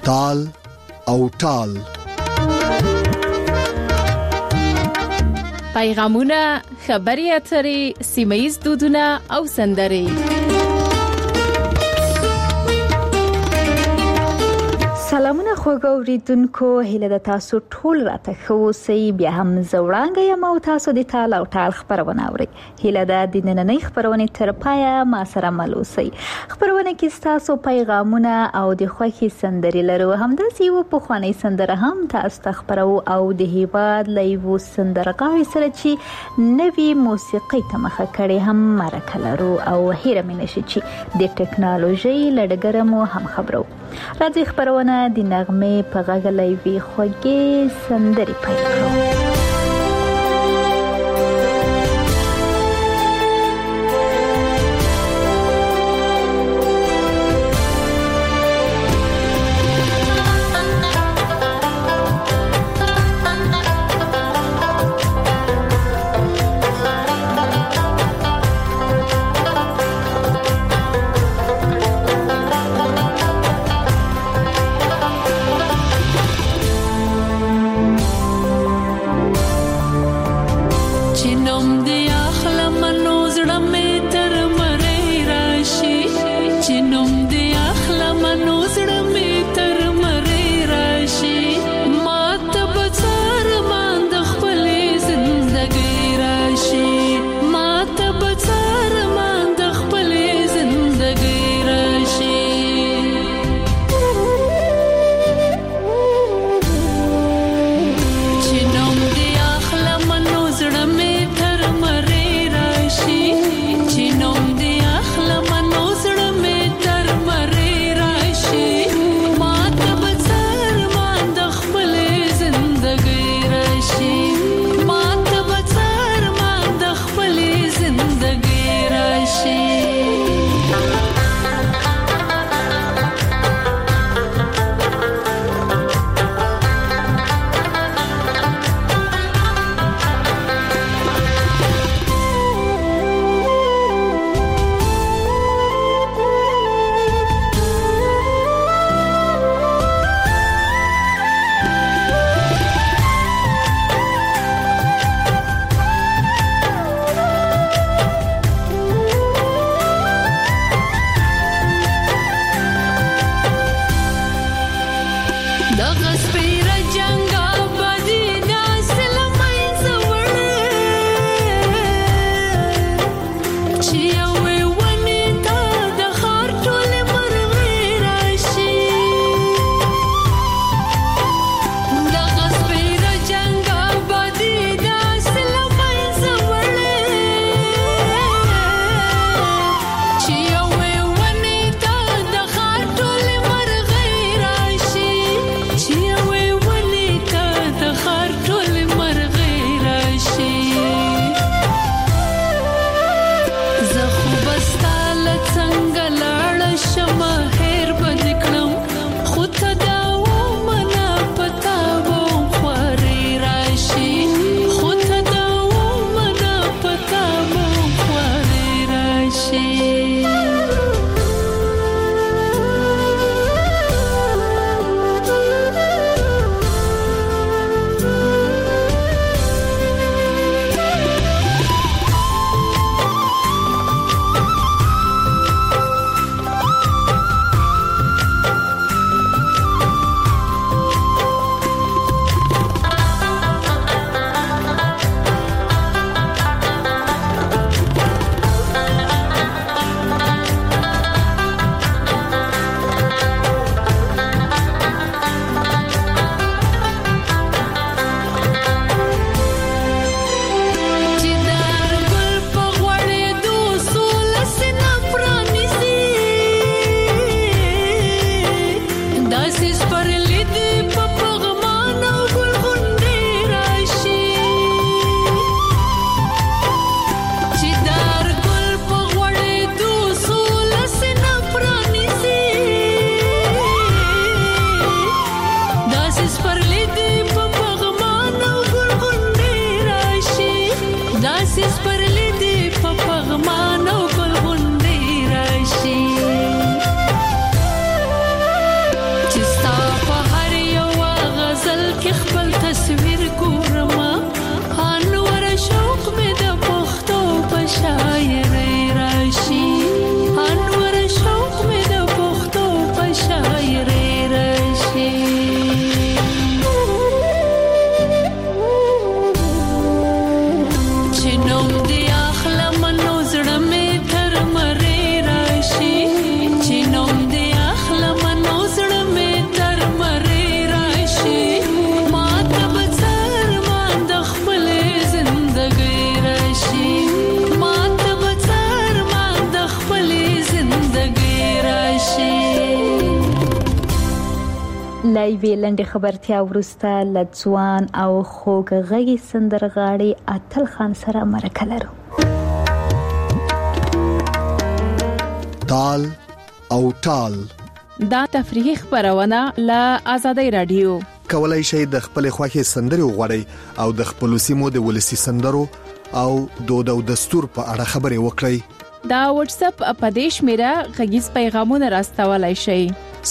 تال او ټال. پیغامونه، خبري اترې، سیمه‌یز دودونه او سندرې. سلامونه خوږ اوریدونکو، هیله د تاسو ټول راته ښه اوسئ. بیا هم زوړانګه یم او تاسو د تال او ټال خبرونه اورئ. هیله د نننۍ خبرونې تر پایه ما سره مل اوسئ. خبرونه کې تاسو پیغامونه او د خوښي سندرې لرو. همداسې یو پخوانی سندره هم تاسو ته خبرو او د هیواد لایو سندرغاړي سره چې نوې موسیقي ته مخه کړي هم مرکه لرو او هیره مې نشي چې د ټکنالوژي لړګره مو هم خبرو. راځي خبرونه د نغمه په غږ لایوي خوږې سندري پیل کړو. لایوي لنډه خبرتیا ورسته لځوان او خوږغږي سندرغاړي اتل خان سره مرکه لرو. تال او ټال دا تفریحي خبرونه له آزادۍ رادیو. کولای شئ د خپل خوښي سندري وغوړئ او د خپل سیمو د ولسی سندرو او دود او دستور په اړه خبري وکړئ. دا واتس اپ اپدیش میرا غږیز پیغامونه راستولای شئ.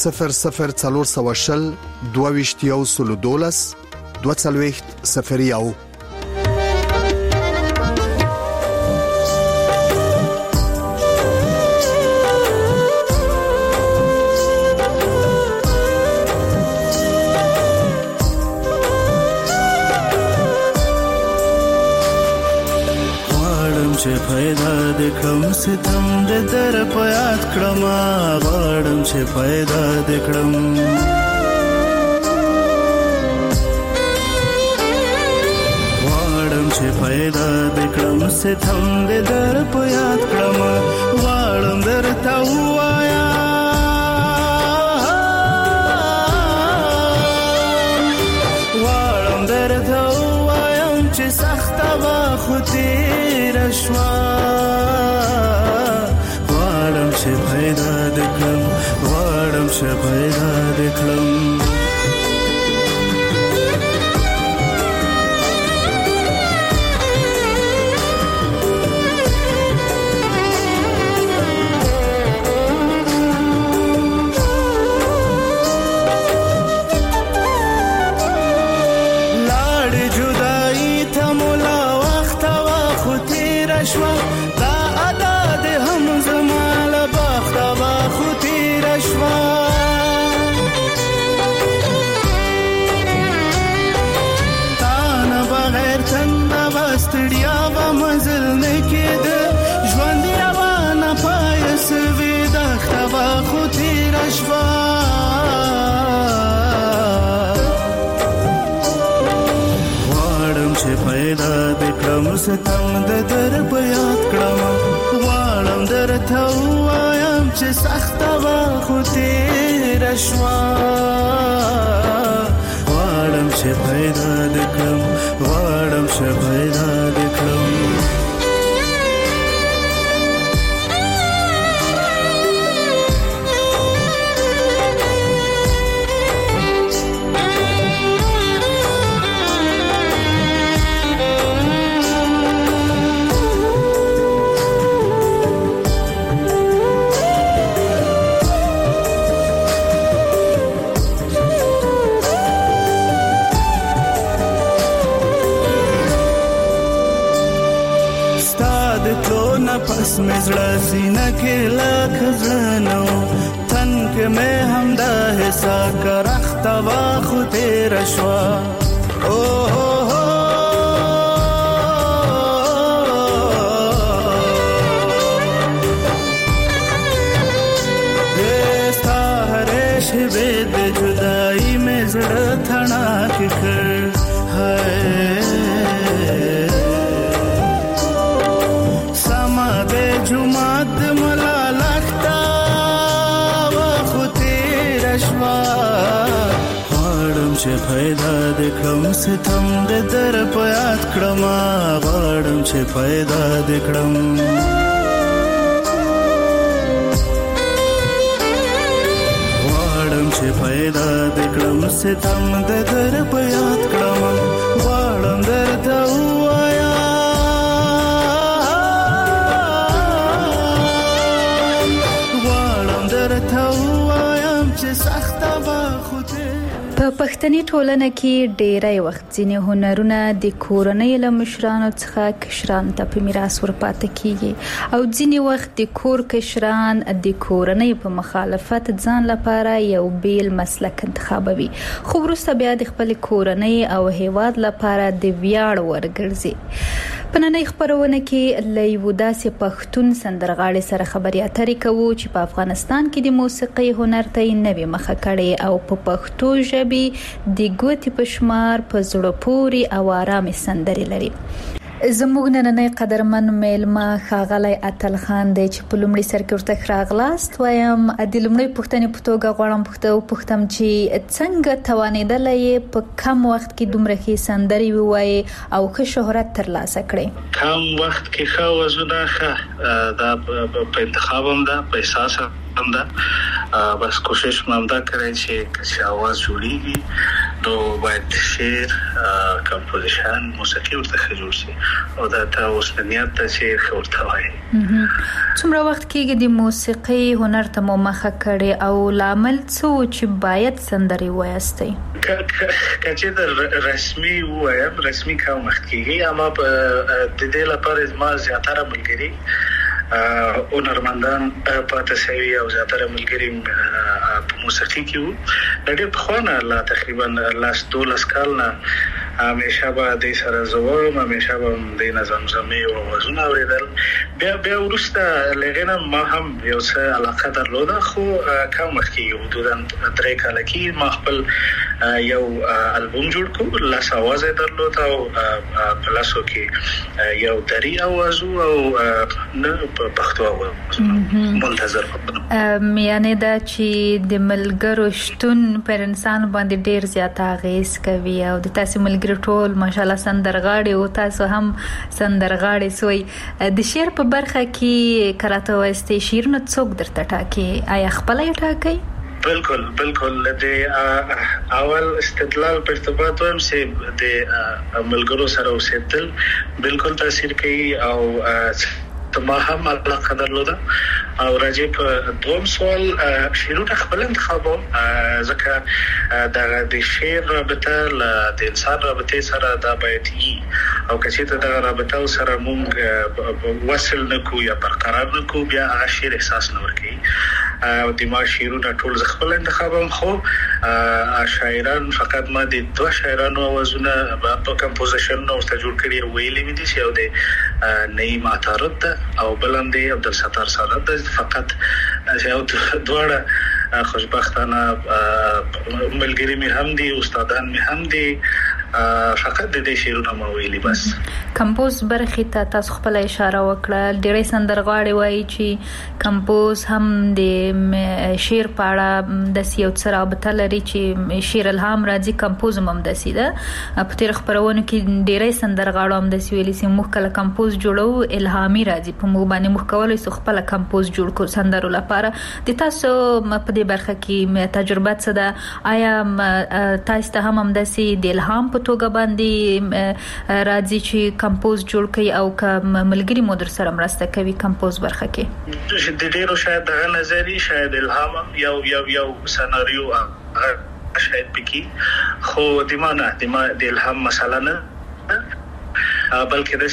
0040 22 20 چې پیدا د کړم ستم د در په یاد کړم غواړم چې پیدا د کړم غواړم چې پیدا د کړم ستم د در په یاد کړم غواړم درته وایا غواړم درته وایم چې سخت وا خو شوا غواړم چې پیدا د کړم غواړم چې پیدا د کړم ستم د در په یاد کړم غواړم درته وایم چې سخت وا خو تیر شوا غواړم چې پیدا د کړم غواړم چې پیدا د کړم پس مزړه سینه کې لاک ځنو تن کې مې هم دا حسا کرخت وا خو تیر شوا او دستا هرې شوه د جدائی مې زړه ثنا کې کړ هاي جمعت ملالختا و خطیر شوا غواړم چې پیدا د کړم ستم د در په یاد کړم غواړم چې پیدا د کړم غواړم چې پیدا د کړم ستم د در په یاد کړم غواړم درته وایا په پښتني ټولنه کې ډېری وخت ځینې هنرونه د کورنۍ له مشرانو څخه کشرانو ته په میراث ورپاتې کیږي او ځینې وخت د کور کشران د کورنۍ په مخالفت ځان لپاره یو بیل مسلک انتخابوي خو وروسته بیا د خپل کورنۍ او هیواد لپاره د ویاړ ورګرځي. په نننۍ خبرونه کې له یو داسې پښتون سندرغاړي سره خبرې اترې کوو چې په افغانستان کې د موسیقي هنر ته نوې مخه کړې او په پښتو ژبه د ګوتې په شمار په زړه پورې او آرامه سندرې لري. زموږ نننې قدرمن میلمه ښاغلی اتل خان دی چې په لومړي سر کې ورته راغلاست وایم د لومړي پوښتنې په توګه غواړم پوښتم چې څنګه توانېدلې په کم وخت کې دومره ښې سندرې ووایي او ښه شهرت ترلاسه کړي؟ کم وخت کې ښه وزونه ښه دا په انتخاب هم ده، په احساس هم ده. بس کوشش مې دا کړی چې आवाज جوړیږي نو باید شعر کمپوزیشن موسیقي ورته جوړ شي او دا تاسو په نیت ته چې ورته وایي. څومره وخت کېږي د موسیقي هنر ته مو مخه کړې او لامل څه چې باید سندرې وایستئ؟ کچې د رسمي وایم رسمي کوم وخت کېږي، اما د دې لپاره ما زیاتره ملګري هنرمندان پاتې شوي او زیاتره ملګري په موسیقي کې وو. ډېر په خوانه لا تقریبا لاس 12 کال نه همیشه به د سره زوم همیشه به د نظمزمې او وزونه اوریدل. بیا ورسته لغنه ما هم یو څه علاقه درلوده، خو کوم وخت کې حدودا 3 کال کې ما خپل یو البوم جوړ کړ، لاس आवाज درلود او په لاسو کې یو دري आवाज او نه پښتو आवाज منتظر یعنی دا چې د ملګرو شتون پر انسان باندې ډیر زیات اغیز کوي او د تاسو ملګرو ټول ماشاءالله سندرغاړي او تاسو هم سندرغاړي سوی. د شعر په برخه کې کراته وایستې شعرونه څوک درته ټاکي؟ آیا خپل یې ټاکي؟ بالکل د اول استدلال په ارتباط هم چې د ملګرو سره اوسېدل بالکل تاثیر کوي او ما هم علاقه درلوده. او راځي په دوم سوال شعرونه خپل انتخابوم، ځکه د شعر رابطه د انسان رابطه سره دا باید وي او کچې ته د رابطه سره مونږ وصل نکو یا برقرار نکو بیا هغه شعر احساس نه ورکوي. او د ما شعرونه ټول خپل انتخابوم، خو شاعران فقط ما د 2 شاعرانو اوازونه په کمپوزیشن نو ته جوړ کړی ویلې مې دي چې او د نعیم عطارد او بلندې عبدالستار سادات فقط یو دواړه خوشبختانه ملګری مې هم دي، استادان مې هم دي، فقط د دې شعرونه مو ویلي. بس کمپوز برخه ته تاسو خپل اشاره وکړه، ډېرې سندرغاړي وایي چې کمپوز هم د شعر په اړه د سیو سره رابطه لري چې شعر الهام راځي، کمپوز هم د سیده په تیر خبرونو کې ډېرې سندرغاړو هم د سویلي سیم مخکله کمپوز جوړو الهامي راځي په مو باندې مخکولې سو خپل کمپوز جوړ کو سندرو لپاره. د تاسو په دې برخه کې تجربه څه ده؟ آیا تاسو ته هم د سي د الهام په توګه باندې راځي چې کمپوز جوړ کړي او ملګری مو در سره مرسته کوي کمپوز برخه کې؟ د ډیرو شاید د نظری شاید الهام یو سناریو شاید پکې، خو د الهام مسله نه بلکې د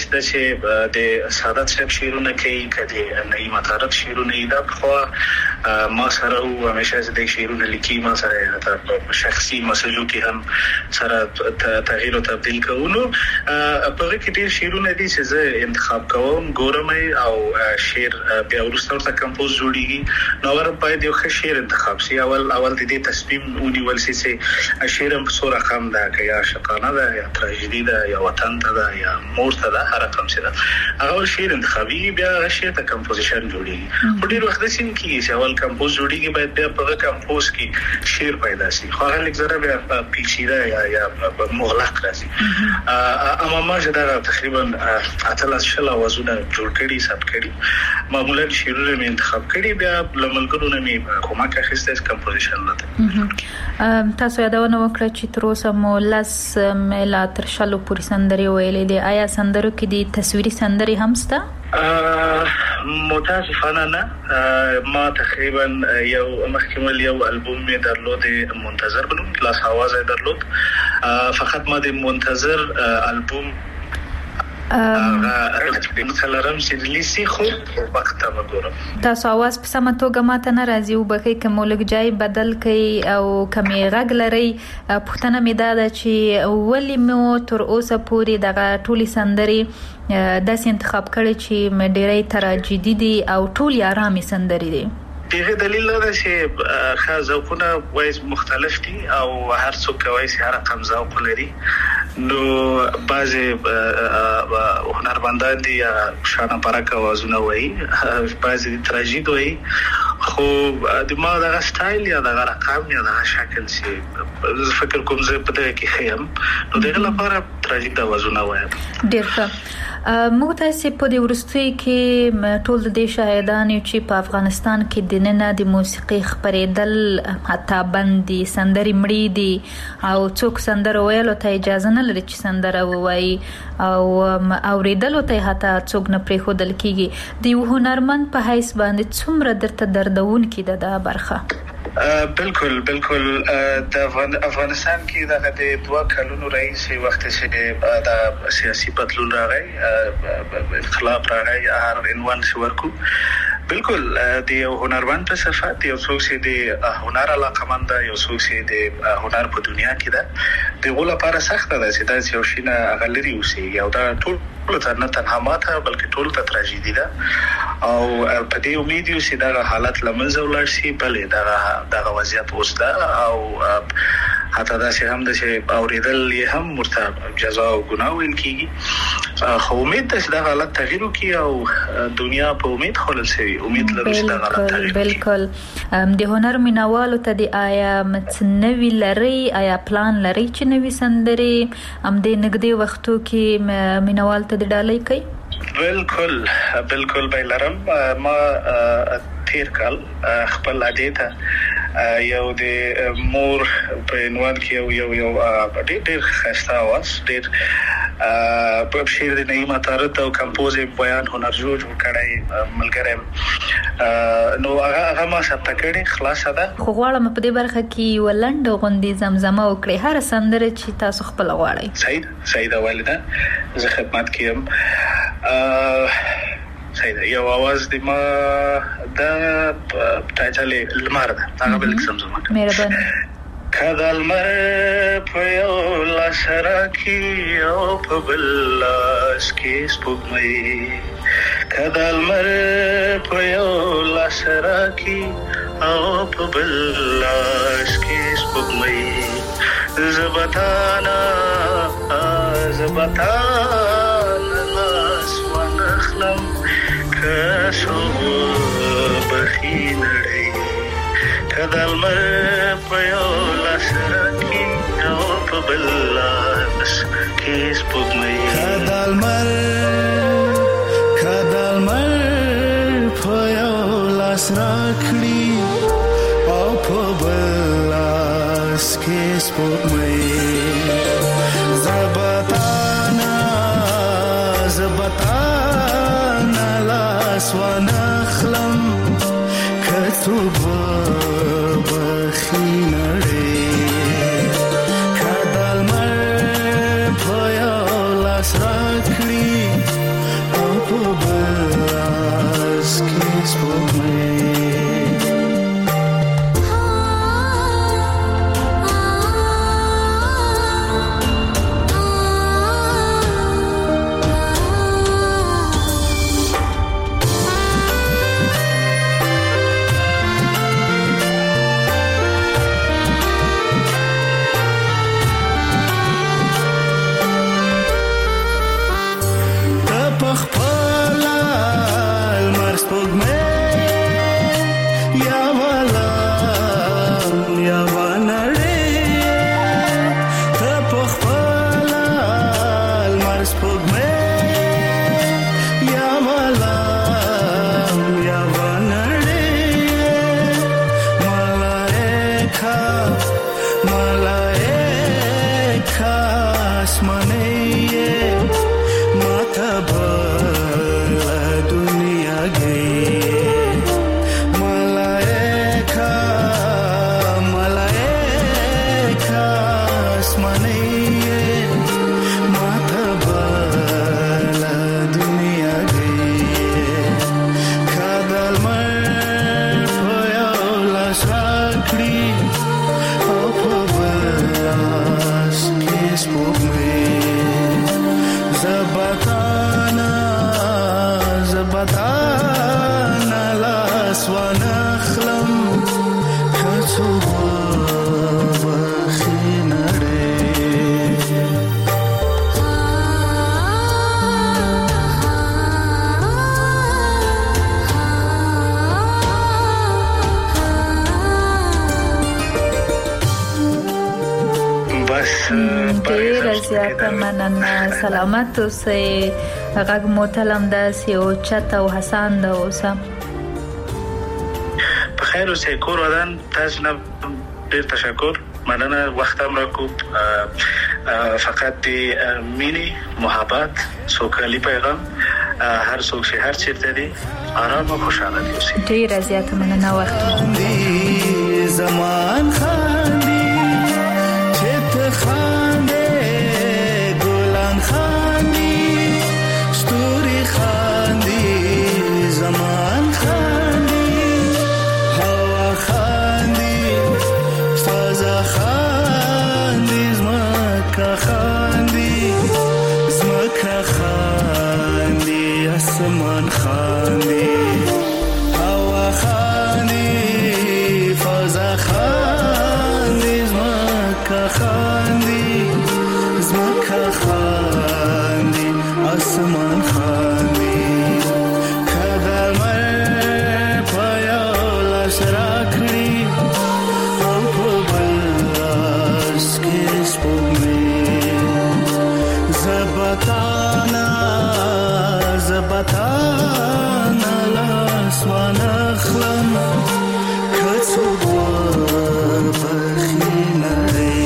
سادات صاحب شعرونه کوي، کدي نعیم عطارد شعرونه دا خو ما سره او همیشه د شعرونه لیکي، ما سره شخصي مسلو کې هم سره تغییر او تبديل کوونو په کې ډیر شعرونه دي چې زه انتخاب کوم ګورم او شعر بیا ورسره کمپوز جوړیږي. نو ور باید یو ښه شعر انتخاب شي. اول د دې تصمیم ونیول شي چې شعر په څو رقم ده، یا عاشقانه ده یا تراژیدي ده یا وطن ته ده یا مورته ده، هر رقم څه ده اول شعر انتخابي بیا شعر ته کمپوزیشن جوړیږي. په ډیر وخت سین کې چې اول کمپوز جوړیږي باید بیا په کمپوز کې شعر پیدا شي، خو هغه لږ بیا پیچیده یا مغلق راځي. اما ما چې دا تقریبا اتل شل اوازونه جوړ کړي سات کړي، معمولا شعرونه مې انتخاب کړي، بیا لملګرو نه مې کومه اخیسته کمپوزیشن لته. تاسو یادونه وکړه چې تر اوسه مو لاس ملا تر شلو پورې سندري ویلې دي. آیا سندرو کې دي تصویري سندري هم شته؟ متاسفانه نه. ما تقریبا یو مخکمل یو البوم می درلود منتظر بنوم لاس आवाज درلود، فقط ما د منتظر البوم مثلا چې لیسي خو وخت ما ګورم تاسو आवाज په سم توګه ماته نه راځي او بکې کوملګ جای بدل کړي او کمی غږ لري. پښتنه مې دا چې ولې مو تر اوسه پورې دغه ټولي سندري داسې انتخاب کړي چې ډېرې تراجیدي دي او ټول آرامي سندري دي؟ دغه دلیل دا چې خاص ذوقونه وایي مختلف دي او هر څوک وایي هر رقم ذوق لري. نو بعضی هنرمندان دي شانه پرکه وازونه وایي، بعضی تراژید وایي، خو د ما دغه سټایل یا دغه رقم یا دغه شکل چې فکر کوم زه په دغه کې خیم، نو دغه لپاره تراژید وازونه وایم. ډیر ښه. موږ تاسو په دې ورستۍ کې ټول د شاهدان چې په افغانستان کې د نن د موسیقي خبرېدل حتی بندي سندري مړې دي او څوک سندره ویلو ته اجازه نه لري چې سندره ووایي او اوریدلو ته حتی څوک نه پریښودل کیږي. د هنرمند په حیث باندې څومره درته دردون کې ده برخه؟ بالکل د افغانستان کې د 2 کلونو رئیس وخت چې د سیاسي بدلون راغی، انقلاب راغی، هر عنوان ورکو. بالکل د هنرمند په صفات یو څوک چې د هنر علاقمند یو څوک چې د هنر په دنیا کې ده، د غو لپاره سخت ده چې دا یو شینه غلري اوسي او دا ټول نه تنها ماته بلکې ټول ته تراژیدي ده او په دې امید یو چې دا حالت لمنځه ولاړ شي. بلې دا وضعیت اوس ده او حتی دا چې هم د اوریدل یې هم ورته جزا او ګناه ویل کیږي. خو امید ده چې دا حالت تغییر وکړي او دنیا په امید خلل شي، امید لرو چې دا حالت تغییر وکړي. بالکل. د هنر مینوالو ته د آیا متنوي لري، آیا پلان لري چې نوې سندري هم د نږدې وختو کې مینوال ته د ډالۍ کوي؟ بالکل بایلرم. ما تیر کال خپل عادت یو د مور په عنوان کې یو ډېر خسته आवाज، ډېر په شعر د نعیمه طارت او کمپوز بیان هنر جوړ کړی ملګری نو هغه ما ثبت کړی خلاصه ده. خو غواړم په دې برخه کې ولند غوندي زمزمه وکړي هر سندره چې تاسو خپل غواړئ. سیده والده زه خدمت کوم. سیده یو आवाज د ما د ټایټل لمر ده، هغه بل زمزمه. مهرباني. کدا لمر په یو لاس راکي او په بل لاس کې سپوږمۍ، کدا لمر په یو لاس راکي او په بل لاس کې سپوږمۍ، زبتانا لاس ونخلم کسو بخی نړۍ، کدا لمر په یو لاس راکي او په بل لاس کې سپوږمۍ، کدا لمر په یو لاس راکړي او په بل لاس کې سپوږمۍ، زبتانا لاس ونخلم کتو بخی نړۍ، کدا لمر په یو لاس راکړي او په بل لاس کې سپوږمۍ. ډیر زیاته مننه. سلامت اوسئ. غږ مو تلم داسې او چت او حسان د اوسه. بخیر اوسئ. کور ودان تاسو نه ډیر تشکر. مننه وخت هم راکوب. فقط دی مینی محبت سوکالی پیغام هر څوک چې هر چیرته دی آرام او خوشاله دی اوسئ. ډیر زیاته مننه. وخت زمان خاندي چت خاندي ګلان خاندي ستوري خاندي زمان خاندي هوا خاندي فضا خاندي زمکه خاندي زمکه خاندي اسمان خاندي هوا خاندي فضا خاندي زمکه خاندي زمکه خاندي اسمان خاندي کله مر پایا لاس راکړي او په بلاس کې سپوږمۍ زبطانا لاس ونخلم کڅوبور بخینه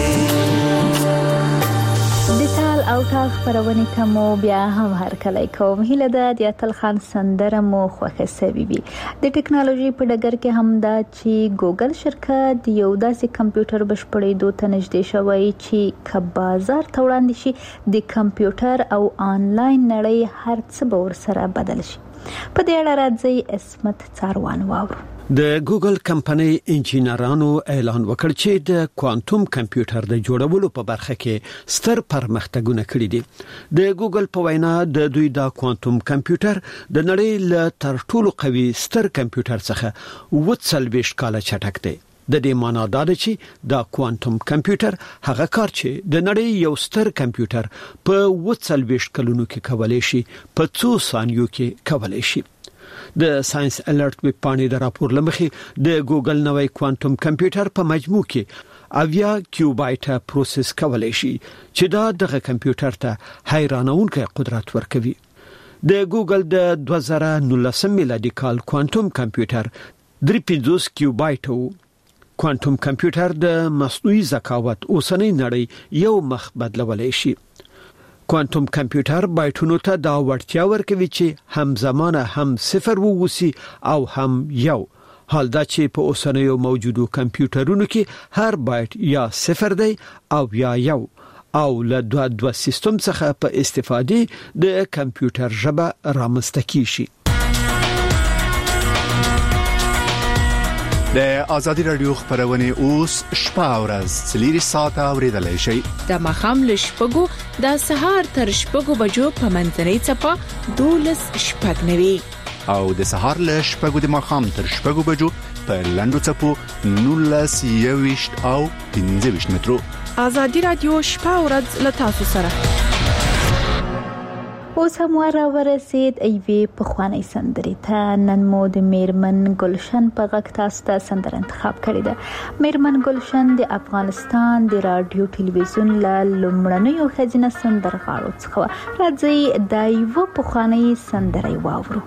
دیتال او تاغ پرونی تمو بیا هم هر کلی کوم. هیله ده د اتل خان سندره مو خوښه سوي وي. د ټکنالوژي په ډګر کې هم دا چې ګوګل شرکت یو داسې کمپیوټر بشپړېدو ته نږدې شوی چې که بازار ته وړاندې شي د کمپیوټر او آنلاین نړۍ هر څه به ورسره بدل شي. په دې اړه راځي اسمت څاروان واورو. د ګوګل کمپنۍ انجینرانو اعلان وکړ چې د کوانټوم کمپیوټر د جوړولو په برخه کې ستر پرمختګونه کړي دي. د ګوګل په وینا د دوی د کوانټوم کمپیوټر د نړۍ له تر ټولو قوي ستر کمپیوټر څخه 40 کاله چټک دی. د دې معنی دا ده چې د کوانټوم کمپیوټر هغه کار چې د نړۍ یو ستر کمپیوټر په 40 کلونو کې کولای شي په 2 ثانیو کې کولای شي. د ساينس الرټ ویب پاڼې د راپور لمخې د ګوګل نوې کوانټوم کمپیوټر په مجموع کې 80 کیوبایټه پروسس کولای شي چې دا دغه کمپیوټر ته حیرانونکي قدرت ورکوي. د ګوګل د 2019 میلادي کال کوانټوم کمپیوټر 350 کیوبایټو کوانټوم کمپیوټر د مصنوعي ذکاوت اوسنۍ نړۍ یو مخ بدلولای شي. کوانټوم کمپیوټر بایټونو ته دا وړتیا ورکوي چې همزمانه هم صفر ووسی او هم یو. حال دا چې په اوسنیو موجودو کمپیوټرونو کې هر بایټ یا صفر دی او یا یو او له دوه سیستم څخه په استفادې د کمپیوټر ژبه رامنځته کیږي. د آزادی رادیو خبرونه اوس شپه او ورځ 3 ساعته اوریدلای شئ. د مخام له شپږو د سهار تر شپږو بجو په منځنۍ چپه 12 شپږ نوي او د سهار له شپږو د مخام تر شپږو بجو په لندو چپو 19 او 15 مترو. آزادی رادیو شپه او ورځ له تاسو سره. اوس هم ورسید ایوی په خوانی سندري ته. نن مو د میرمن گلشن په غږ تاسو ته سندره انتخاب کړې ده. میرمن گلشن د افغانستان د رادیو ټلویزیون له لومړنیو ښځینه سندرغاړو څخه. راځي د ایوی په خوانی سندري واورو.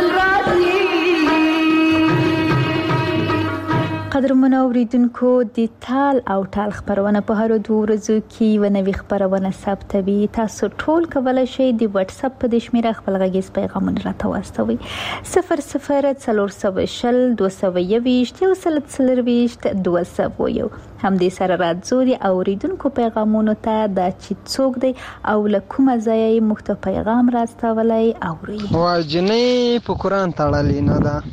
قدرمن اوریدونکو د تال او ټال خبرونه په هر دوه ورځو کې و نوې خبرونه ثبتوي. تاسو ټول کولای شئ د واتس اپ په شمیره خپل غږیز پیغامونه راته واستوي 0040 221 200 هم دې سره راځو د اوریدونکو پیغامونو ته د چې څوک دی او له کومه ځای مخته پیغام راستولای اوري. واجنې په قران تړلې نه ده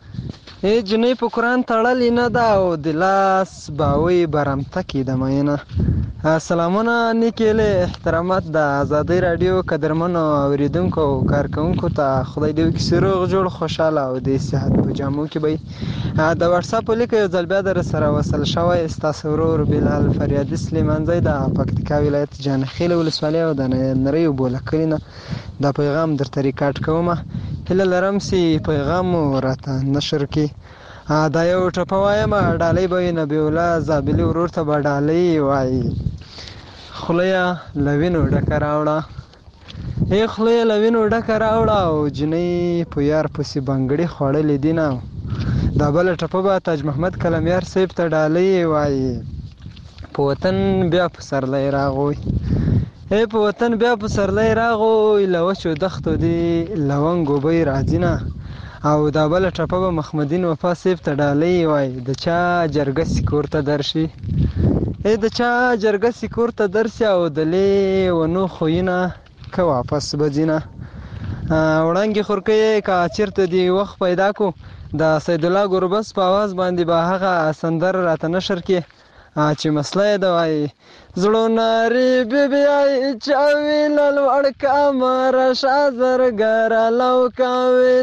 جنې په قران تړلې نه ده او د لاس باوي برمته کې د مینه. سلامونه نیکله احترامات د آزادۍ رادیو قدرمنو اوریدونکو او کارکونکو ته خدای دې وکړي روغ جوړ خوشاله او د صحت په جامو کې به د واتس اپ لیک یو ځل بیا در سره وصل شوی استاسو ورور بلال فریادي سلیمانزی د پکتیکا ولایت جانخیل ولسوالۍ او د نری بولکلینه دا پیغام درته ریکارډ کوم. هله لرم سي پیغام راته نشر کی دا یو ټپه وایم ډالۍ به نبی الله زابلی ورور ته به ډالۍ وایي خلیا لوینو ډکه راوړه خلیا لوینو ډکه راوړه او جنۍ په یار پسې بنګړي خوړلې دي نه. دا بل ټپه به تاج محمد کلمیار صاحب ته ډالۍ وایي په وطن بیا په سرلی راغوي په وطن بیا په سرلی راغوي لوچو دښتو دی لونګو بی راځي نه. او دا بل ټپه به محمدین وفا صاحب ته ډالۍ وایي د چا جرګه سکور ته درشي د چا جرګه سکور ته درشي او د لې ونو خوینه که واپس بځینه. وړانګې خورکې که چیرته دی وخت پیدا کو د سید الله ګوربس په आवाज باندې به هغه سندر راته نشر کې چې مسله ده وایي زړو ناری بیبی چاوی للوړ کامر شازرګر لو کاوی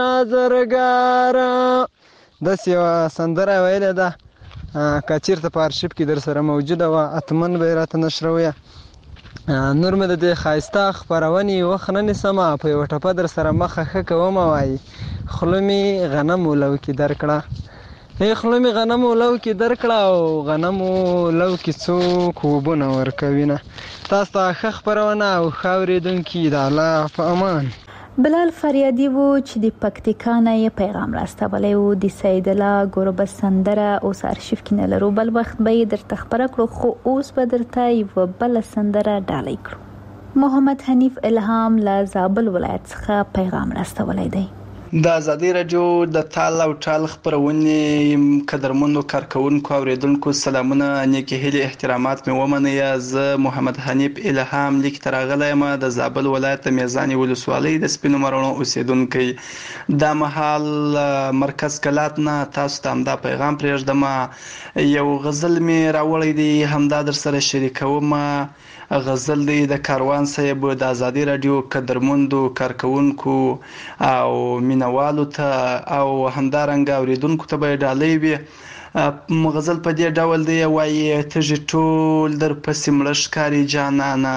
نشازرګر داس یو سندره ویله ده که چیرته په ارشیف کې در سره موجوده وه اتمن به راته نشرویه. نور مې د دې ښایسته خپرونې وخت نه نیسمه په یوه ټپه در سره مخه ښه کومه وایي خوله مې غنمو لو کې درکړه خوله مې غنمو لو کې درکړه او غنمو لو کې څوک اوبونه ورکوي نه. تاسو ته ښه خپرونه او ښه اورېدونکي د الله په امان. بلال فریادي و چې د پکتیکا نه یې پیغام راستولی و د سید الله ګوربس سندره اوس ارشیف کې نه لرو بل وخت به یې درته خپره کړو خو اوس به درته یوه بله سندره ډالۍ کړو. محمد حنیف الهام له زابل ولایت څخه پیغام راستولی دی. د آزادۍ رادیو د تال او ټال خپرونې قدرمنو کارکونکو اوریدونکو سلامونه نیکې هیلې احترامات مې ومنئ. زه محمد حنیف الهام لیک ته راغلی یم د زابل ولایت د میزانې ولسوالۍ د سپینو مرغانو اوسیدونکی. دا مهال مرکز کلات نه تاسو ته همدا پیغام پرېږدم. یو غزل مې راوړی دی همدا در سره شریکوم. غزل دی د کاروان صاحب د آزادۍ رادیو قدرمندو کارکونکو او مینوالو ته او همدارنګه اوریدونکو ته به ډالۍ وي. غزل په دې ډول دی وایي تږي ټول در پسې مړه ښکاري جانانه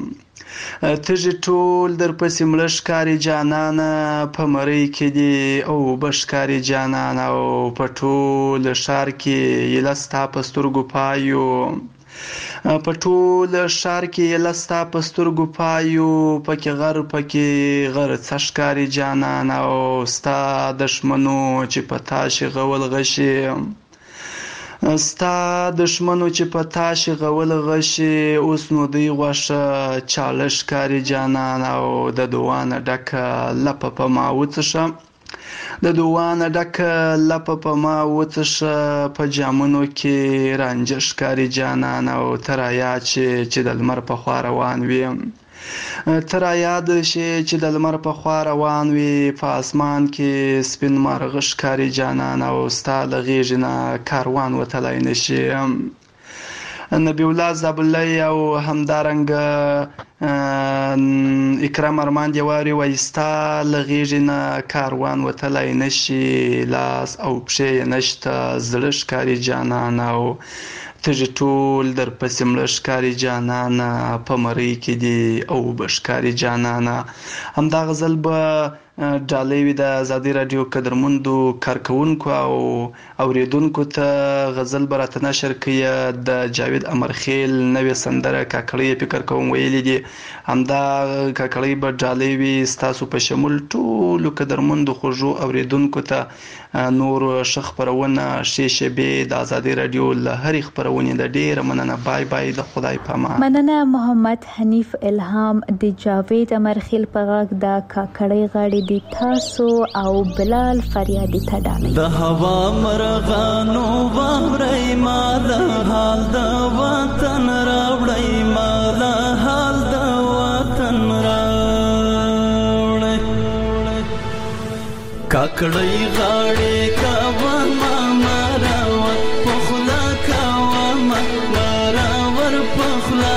تږي ټول در پسې مړه ښکاري جانانه په مرۍ کې دي او به ښکاري جانانه او په ټول ښار کې یله ستا په سترګو پایو په ټول ښار کې لستا په سترګو پایو پکې غر څه ښکاري جانان او ستا دښمنو چې په تا شي غول غشي ستا دښمنو چې په تا شي غول غشي اوس نو دوی غوښه چاړه ښکاري جانان او د دوانه ډکه لپه په ما وڅښه د دوانه ډکه لپه په ما وڅښه په جامونو کې رانجه ښکاري جانان او ته رایاد شې چې د لمر په خوا روان وي ته رایاد شې چې د لمر په خوا روان وي په اسمان کې سپین مرغه ښکاري جانان او ستا له غېږې نه کاروان وتلی نشي. نبی الله زابلی او همدارنګه اکرام ارمان دیواری وایي ستا له غېږې نه کاروان وتلی نشي لاس او پښې یې نشته زړه ښکاري جانان او تږي ټول در پسې مړه ښکاري جانانه په مرۍ کې دي او به ښکاري جانانه. همدا غزل به ډالۍ وي د آزادۍ رادیو قدرمندو کارکونکو او اوریدونکو ته. غزل به راته نشر کړي د جاوید امرخیل نوې سندره کاکړۍ فکر کوم ویلي دي همدا ککړې به ډالۍ وي ستاسو په شمول ټولو قدرمندو خوږو اوریدونکو ته نور ښه خپرونه ښې شیبې د ازادي راډیو له هرې خپرونې د ډېره مننه. بای بای، د خدای په امان. مننه محمد حنیف الهام. د جاوید امرخیل په غږ د کاکړۍ غاړې د تاسو او بلال فریادي ته ډالۍ. د هوا مرغانو واوري مال حال د وطن راوړی، مال حال د وطن راوړی. کاکړۍ غاړې کاوه مراور پخلا کاوه مراور پخلا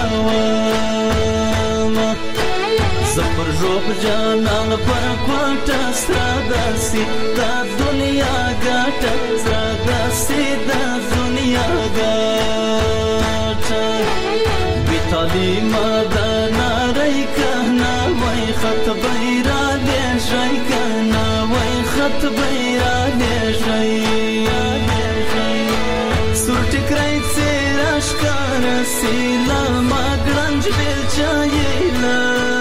کاوه زپر روب جانان پر کوټه سره داسي دا دنیا ګټه سره داسي دا دنیا ګټه بیتالی مدنا رای کنا وای خط بیرا دې شای کنا وای خط بیرا دې شای سور ټکرای سراش کار سیلا ماګرنج بیل چایلا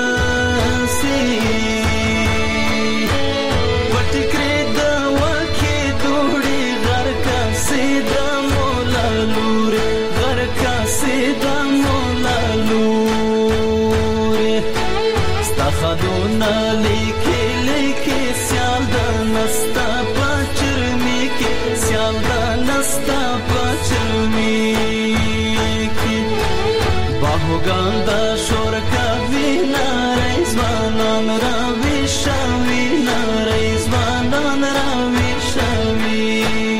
خدونا لیکي لیکي سیال د نستا پچرمی کی سیال د نستا پچرمی کی باهوګان د شور کوي نارې ځوانان را ویشوي نارې ځوانان را ویشوي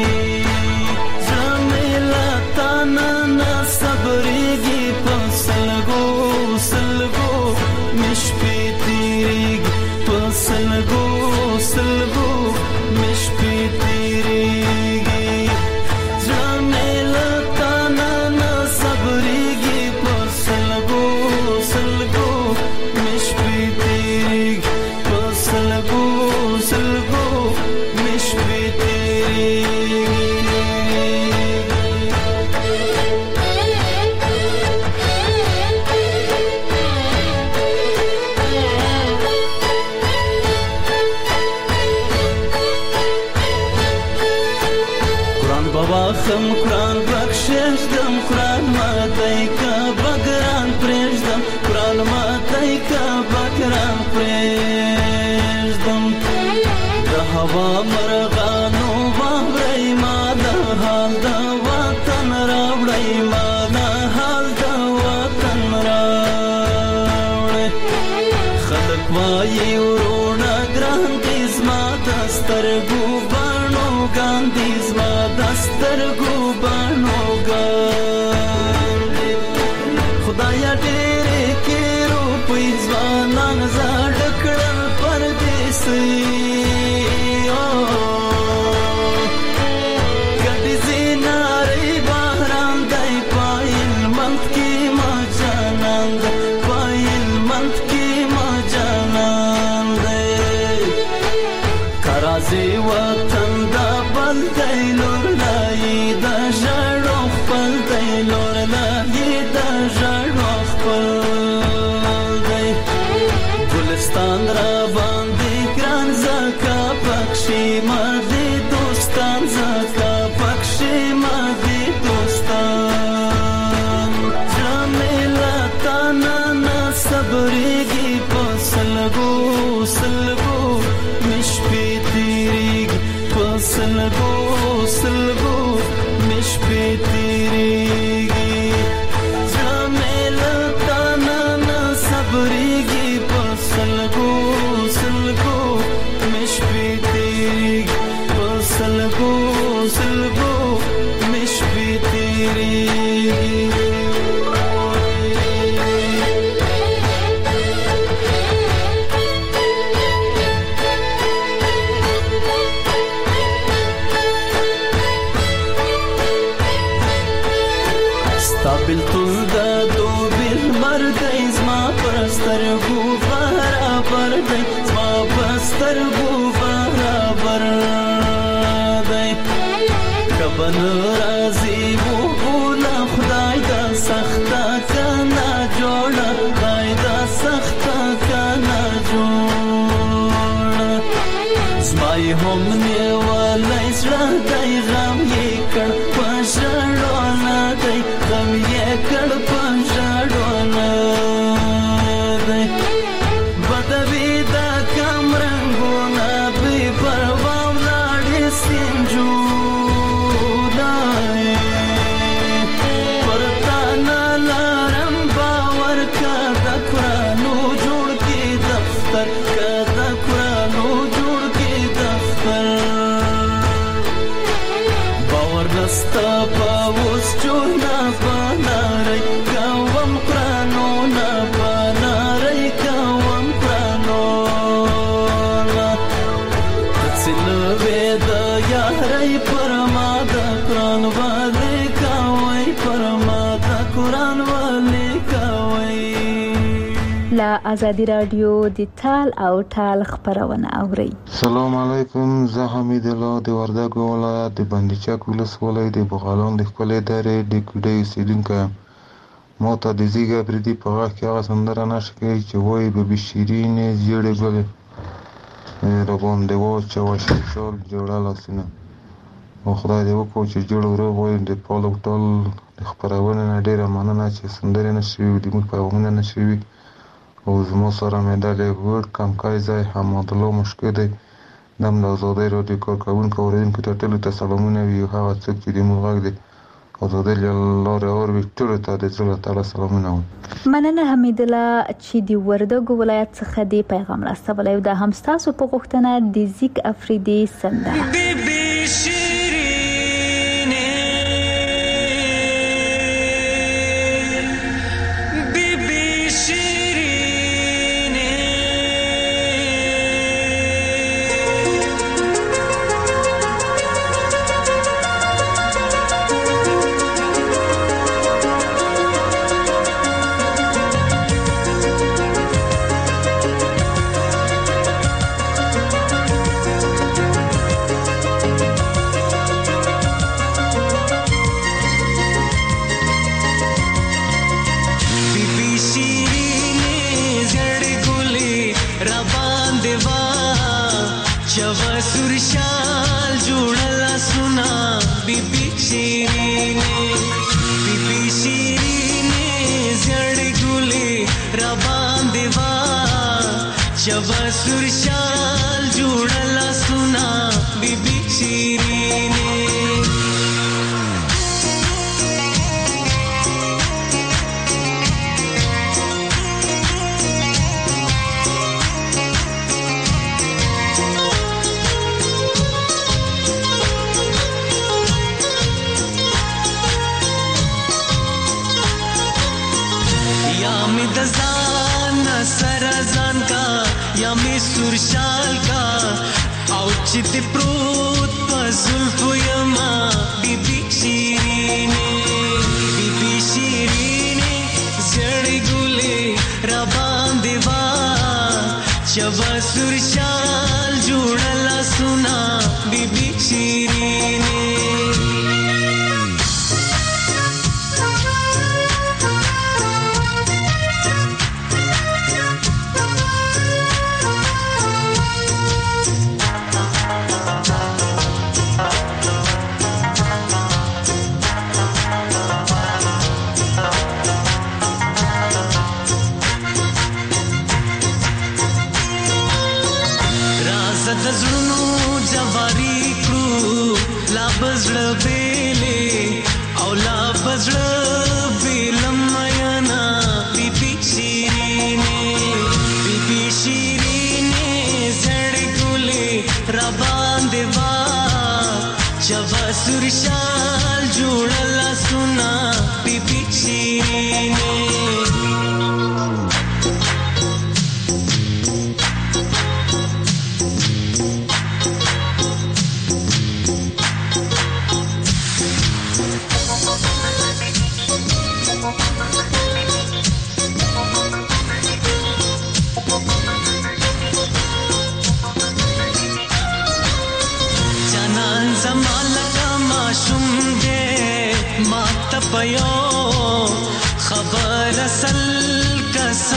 زمیلا تانا صبرېږي په سلګو سلګو مشپې سلګو سلګو مش پیتریږي جمیل تانا نا صبرېږي په سلګو سلګو مش پیتریږي په سلګو سلګو مش پیتریږي. خم قرآن بخشش دم قرآن ماتای کا بگران پریشدم قرآن ماتای کا بگران پریشدم د هوا مرغانو واوري ما د حال د وطن راوړی ما د حال د وطن راوړی خلک وایي ورونه ګران دي زما د سترګو باڼو ګاندي زما د سترګو باڼو ګاندي خدایا ډېرې کې روپۍ ځوانان زاړه کړل پردیسي ګډې زینارې بهران دی پایل منت کې ما جانان دی پایل منت کې ما جانان دی کرازي وطن دا بل دی لور لای دا ژړو خپل دی لور لای دا ژړو خپل دی ګلستان را باندې ګران زکا پکشي ما دې دوستان زکا پکشي ما دې دوستان جمیلا تانا نا صبرېږي په سلګو سلګو مش پیتریږي په سلګو سلګو مش پیتریږي جمیلا تانا نا صبرېږي په سلګو سلګو مش پیتریږي په سلګو سلګو مش پیتریږي. بلتون دا دو بیل مردی زما پرسترگو برابر دی زما پرسترگو برابر دی کبن رازی و بولا خدای دا سختا کنا جوڑا خدای هم نیولای زړه دی غم یې کړ په ژړو نه دی غم یې کړ په ژړو نه دی بدوي دا کم رنګونه بې پروا ولاړې سینجو ازادي رادیو د تال او ټال خبرونه اوري. سلام علیکم، زه حمید الله د وردګو ولایت د بندیچک ولسوالۍ د بغالان د خپلې درې د کوډۍ اوسیدونکی یم. ما ته د زیږه پردي په غږ کې هغه سندره نشه کوي چې وایي ببي شیرینې ژیړې ګلې راباندې واچوه شال جوړه لاسونه. او خدای دې وکړو چې جوړ وروغ وایي د پال او ټال د خپرونې نه ډېره مننه چې سندرې نشري وي، زموږ پیغامونه نشري وي. او زما سره مې د لیږور کمکای ځای حمادالله مشکو دی. دم د ازادۍ راډیو کارکوونکو اورېدونکو ته ټولو ته سلامونه وي. هغه څوک چې د موږ غږ د ازادۍ له لارې اوري ټولو ته د زړه له تله سلامونه وایم. مننه حمیدالله چې د وردګو ولایت څخه د پیغام راستولی. دا هم ستاسو په غوښتنه د زیک افریدي سندره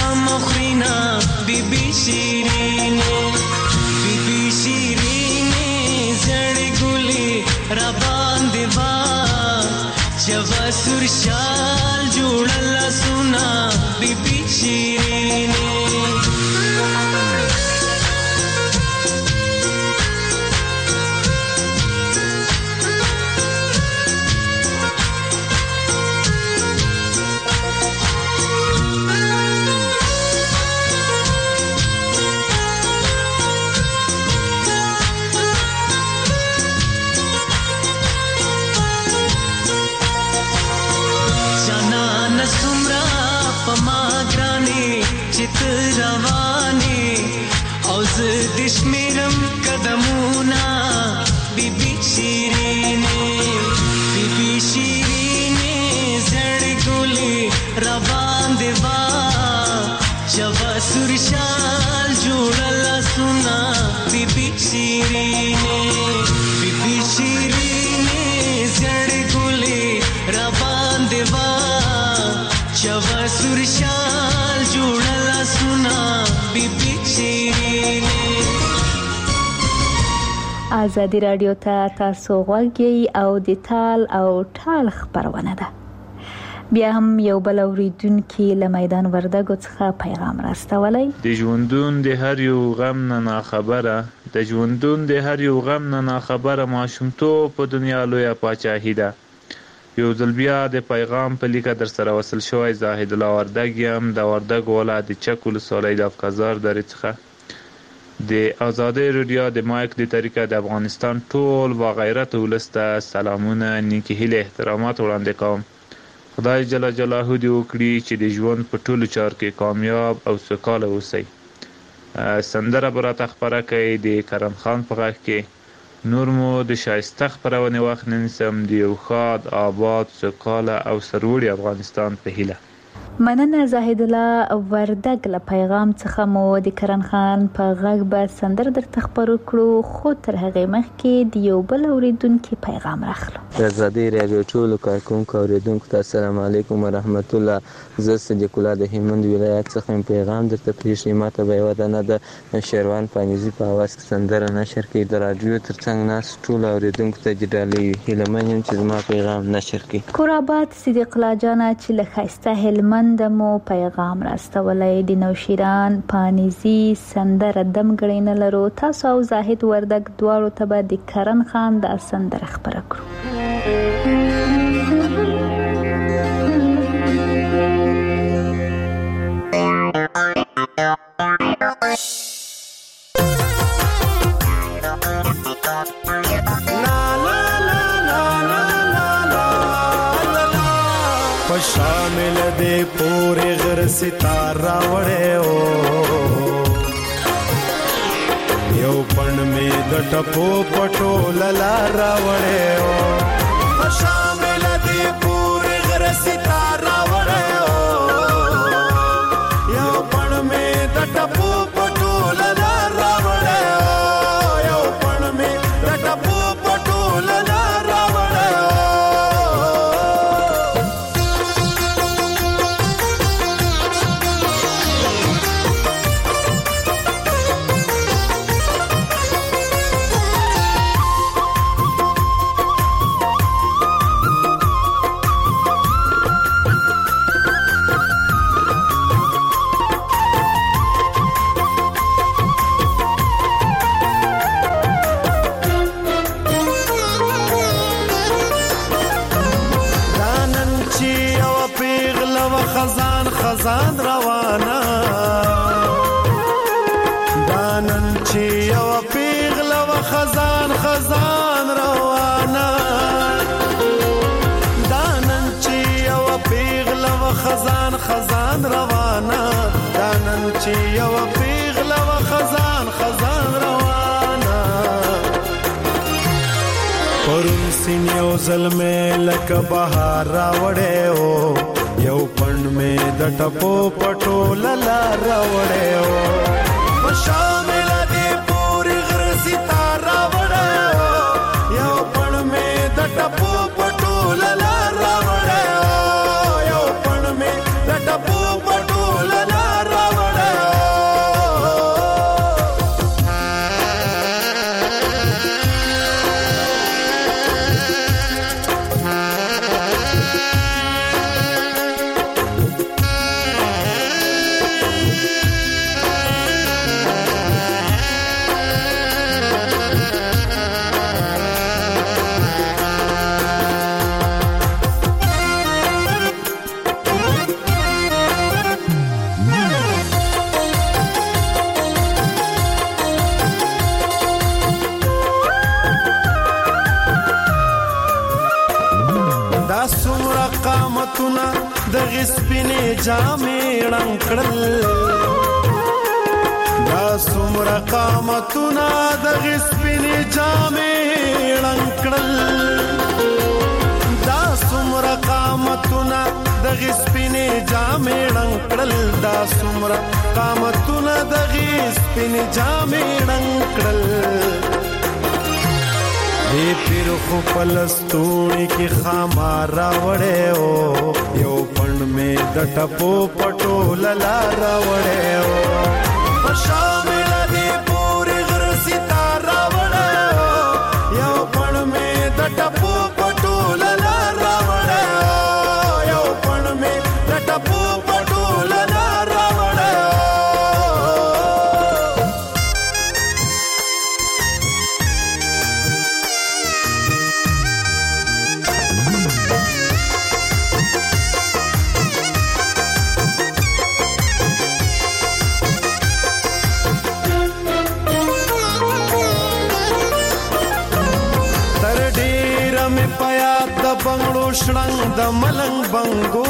بی بی شیرینه سور شال جوړل سنا بیبي شیرینه رواني او زه د شمیرم قدمونه بیبي شیرینه بیبي شیرینه زړ ګلي را باندې وا جوا سور شال جوړل سنا بیبي شیرینه بیبي شیرینه زړ ګلي را باندې وا جوا سور شال جوړل سنا بیبي شیرینه آزادی رادیو ته تاسو غوږی او د تال او ټال خبرونه ده. بیا هم یو بل اوریدونکي له میدان وردګو څخه پیغام راستولی. د ژوندون د هر یو غم نه ناخبره د ژوندون د هر یو غم نه ناخبره ماشومتوب په دنیا لویه پاچاهي ده. یو ځل بیا د پیغام په لیکه در سره وصل شوی زاهد الله وردګ یم د وردګ ولایت د چک ولسوالۍ د افقازار درې څخه. د آزادۍ رادیو د مایک د طریقه د افغانستان ټول باغیرت ولس ته سلامونه نیکې هیلې احترامات وړاندې کوم. خدای جل جلاله دې وکړي چې د ژوند په ټولو چارو کې کامیاب او سوکاله اوسئ. سندره به راته خپره کوي د کرم خان په غږ کې. نور مو د شایسته خپرونې وخت نه نیسم د یو ښاد آباد سوکاله او سرلوړي افغانستان په هیله. مننه زاهد الله وردګ له پیغام څخه مو د کرن خان په غږ به سندر درته خبرو کړو، خو تر هغې مخکې د یو بل اوریدونکي پیغام راخلو. د آزادۍ رادیو ټولو کارکوونکو اوریدونکو ته السلام علیکم ورحمت الله. زه صدیق الله د هلمند ولایت څخه پیغام درته پرېږدم. ماته به یوه دانه د شیروان پانیزي په اواز کې سندره نشر کړي. د رادیو ترڅنګ ناست ټولو اوریدونکو ته جډالۍ وي. هیلهمن یم چې زما پیغام نشر کړي. کورآباد صدیق الله جانه چې له ښایسته هلمند مو پیغام راستولی. د نوشیران پانیزي سندره دم ګړی نه لرو. تاسو او زاهد وردګ دواړو ته به د کرن خان دا سندره خپره کړو. شامل دے پورے غر ستارہ وڑے او یو پن میں د ټپو پټو للارا وڑے او شامل دے پورے غر ستارہ وڑے او یو پن میں د ټپو پټو للارا وڑے او یو پن میں د ټپو پټو للارا وڑے او خزان روانه دانن چې یو پیغله و خزان روانه دانن چې یو پیغله و خزان روانه دانن چې یو پیغله و خزان روانه پرون سین یو ظلمه لکه بهار راوړې او یو پند میں د ټپو پټو للارا وړې او شامل دې پوری غر ستاره وړې یو پند میں د ټپو پټو للارا وړې یو پند میں د ټپو پټو للارا وړې غسپینې جامې ړنګ کړل دا څومره قامتونه د غسپینې جامې ړنګ کړل دا څومره قامتونه د غسپینې جامې ړنګ کړل دا څومره قامتونه د غسپینې جامې ړنګ کړل دی پیر خو پلستونی کی خامار راوڑے ہو یو پند میں د ټپو پټو للا راوڑے ہو شامل دی پوری غر ستار راوڑے ہو یو پند میں د ټپو پټو للا راوڑے ہو یو پند میں د ټپو پټو للا راوڑے ہو بنگلو شړنګ د ملنګ بنګو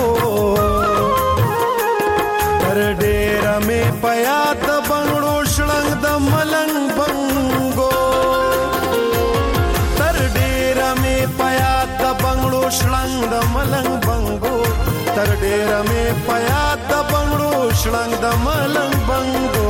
تر ډیر مې پیا د بنگلو شړنګ د ملنګ بنګو تر ډیر مې پیا د بنگلو شړنګ د ملنګ بنګو تر ډیر مې پیا د بنگلو شړنګ د ملنګ بنګو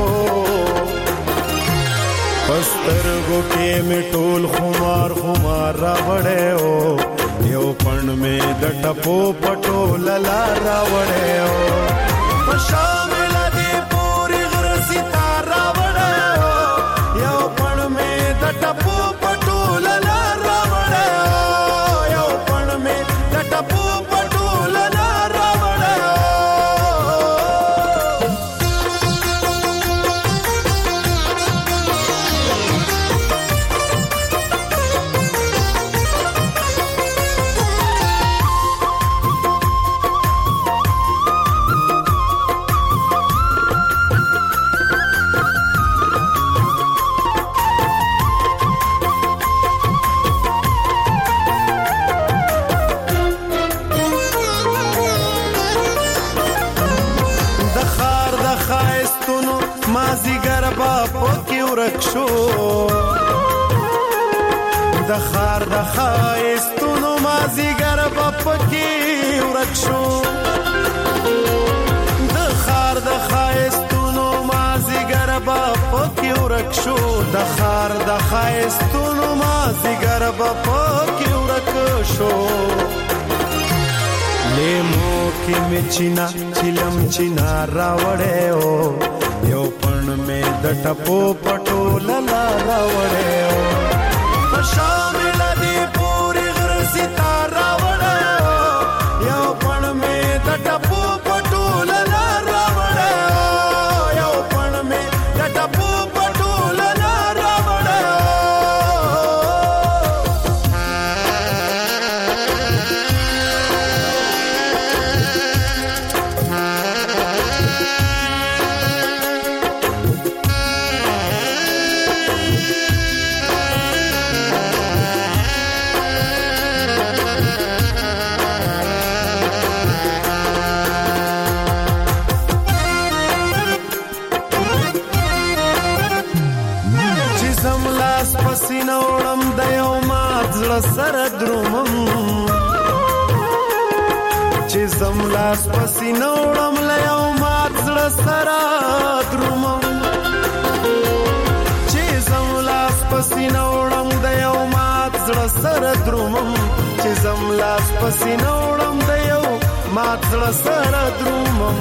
پسترګو کې مې ټول خمار خمار راوړې او یو پند میں د ټپو پټو للا راوړې او شامل دی پوری غر ستار راوړې او یو پند میں د ټپو پټو للا راوړې او یو پند میں د ټپو پټو للا راوړې شو د خار د خایستونو مازیګر پپکی ورک شو د خار د خایستونو مازیګر پپکی ورک شو د خار د خایستونو مازیګر پپکی ورک شو لیمو کې مچینا چلم چینا راوړې او یو پند میں د ټپو پټو للا راوړې او شامل دی پوری غر ستار راوړې او یو پند میں د ټپو پټو للا راوړې او یو پند میں د ټپو پټو للا راوړې سینوړم د یو مات زړه سره درومم چې زم لاس په سینوړم له یو مات زړه سره درومم چې زم لاس په سینوړم د یو مات زړه سره درومم چې زم لاس په سینوړم د یو مات زړه سره درومم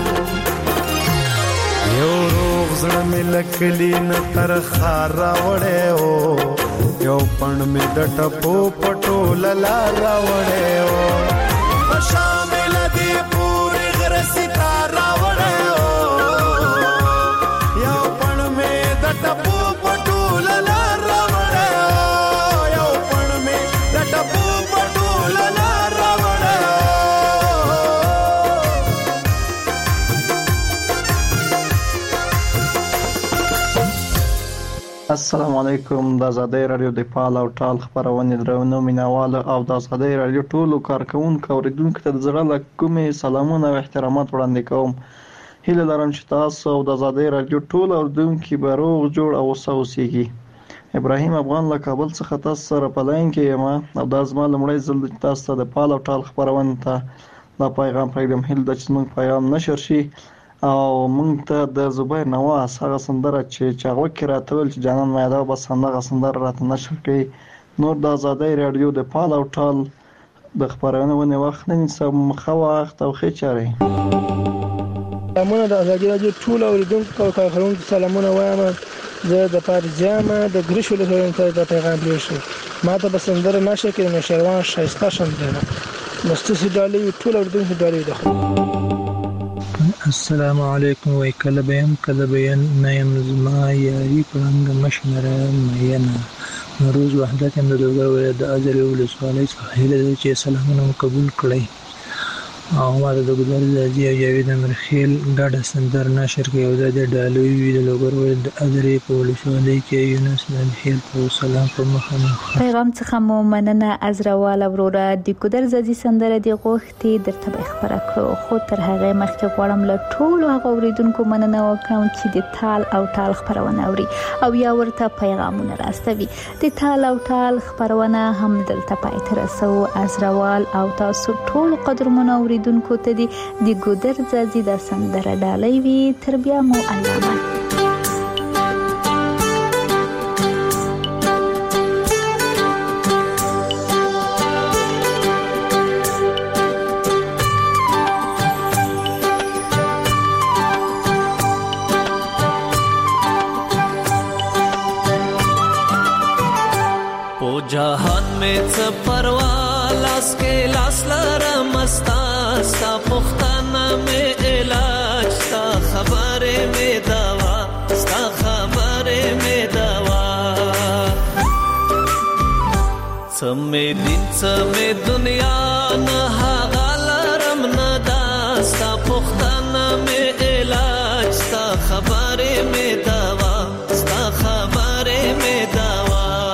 یو روغ زړه مې لکلی نه تر خار راوړې او یو پند مې د ټپو پټو للا راوړې او شامل دی پوری غر ستار راوړې او یو پند مې د ټپو پټو للا راوړې او یو پند مې د ټپو پټو للا راوړې السلام علیکم. د آزادۍ رادیو د پال او ټال خبرونه درنو مینوال او د آزادۍ رادیو ټولو کارکونکو اوریدونکو ته د زړه له کومې سلامونه او احترامات وړاندې کوم. هیله لرم چې تاسو او د آزادۍ رادیو ټول اوریدونکو به روغ جوړ او اوسئ. ابراهیم افغان له کابل څخه تاسو سره په لاین کې یم او دا زما لومړی ځل چې تاسو ته د پال او ټال خبرونه ته دا پیغام پرېږدم. هیله ده چې موږ پیغام نشر شي او موږ ته د زبیر نواز هغه سندره چې چاغو کې راته ویل چې جانان مې دا بس هغه سندره راته نشر کړي. نور د آزادۍ رادیو د پال او ټال د خبرونه وخت نه نیسم. خو وخت او ښه چارې سلامونه د آزادۍ رادیو ټول اوریدونکو او کارکونکو سلامونه وایم. زه د پارجامه د ګریشو له ټول ته پیغام پرېږدم. ما ته به سندره نشر کړي نو شروان شایسته سندره مستسی ډالۍ ټول اوریدونکو ډالۍ ده. السلام علیکم. وای کله بیم نیم زما یاری پرنګ مشنره مینا روز وحدت هم د دوګر ولایت د ازری ولسوالۍ څخه هیله ده چې سلامونه قبول کړئ او ما د دوګر زاجی او جاوید امرخیل ګډه سندر نشر کوي او د ډالوی وی د دوګر ولایت د ازری په ولسوالۍ کې یونس امرخیل په سلام په مخه پیغام څخه مو مننه. ازروال وروره د ګودر زاجی سندره دی غوښتي درته به خبره کړو خو تر هغه مخکې غواړم له ټولو هغه اوریدونکو مننه وکړم چې د تال او ټال خبرونه اوري او یا ورته پیغامونه راستوي. د تال او ټال خبرونه هم دلته پای ته رسو. ازروال او تاسو ټول قدرمنو اوریدونکو ته د ګودر زاجی د سندره ډالۍ وی تر بیا مو علامه. जहान में परवा लास के लास लरमस्ता सा पुख्ताना में इलाज सा खबरे में दवा सा खबरे में दवा समे दिन समे दुनिया न हागलरम न दास्ता पुख्ताना में इलाज सा खबरे में दवा सा खबरे में दवा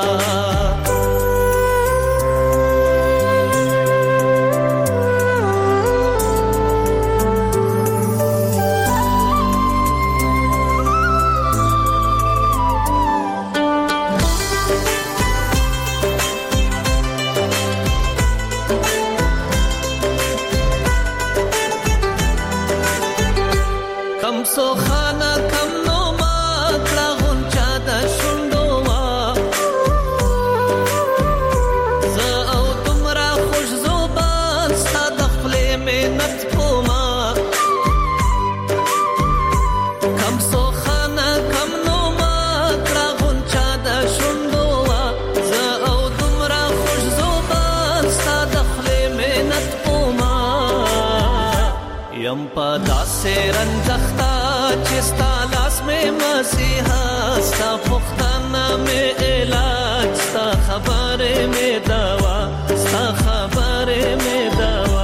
रंजख्ता चिस्ता लास में मसीहा सा पुख्ताना में इलाज सा खबरे में दवा सा खबरे में दवा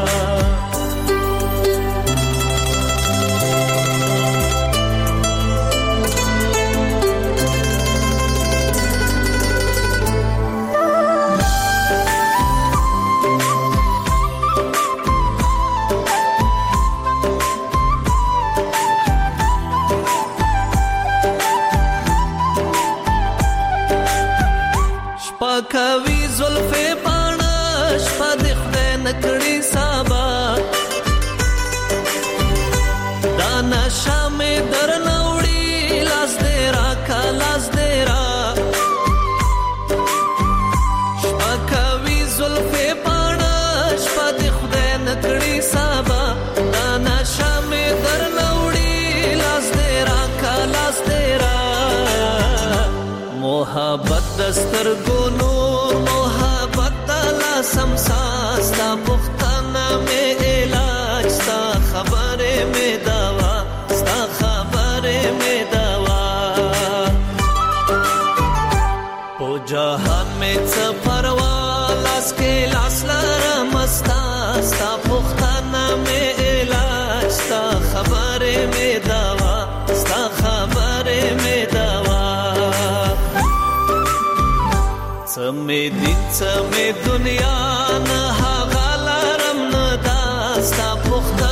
کوي زلفې پانش په د خدای نکړي سبا دا نشه مې درنوړي لاس دې را کا لاس دې را شپه کوي زلفې پانش په د خدای نکړي سبا دا نشه مې درنوړي لاس دې را کا لاس دې را محبت دستر ګونو سمساستا پختانا میں علاج ستا خبرے میں دوا ستا خبرے میں دوا پو جہان میں پروا لاس کے لاس لرمستا ستا پختانا میں علاج ستا خبرے میں دوا ستا خبرے میں دوا سمې دنیا نه هغه لارم نه داستا پخته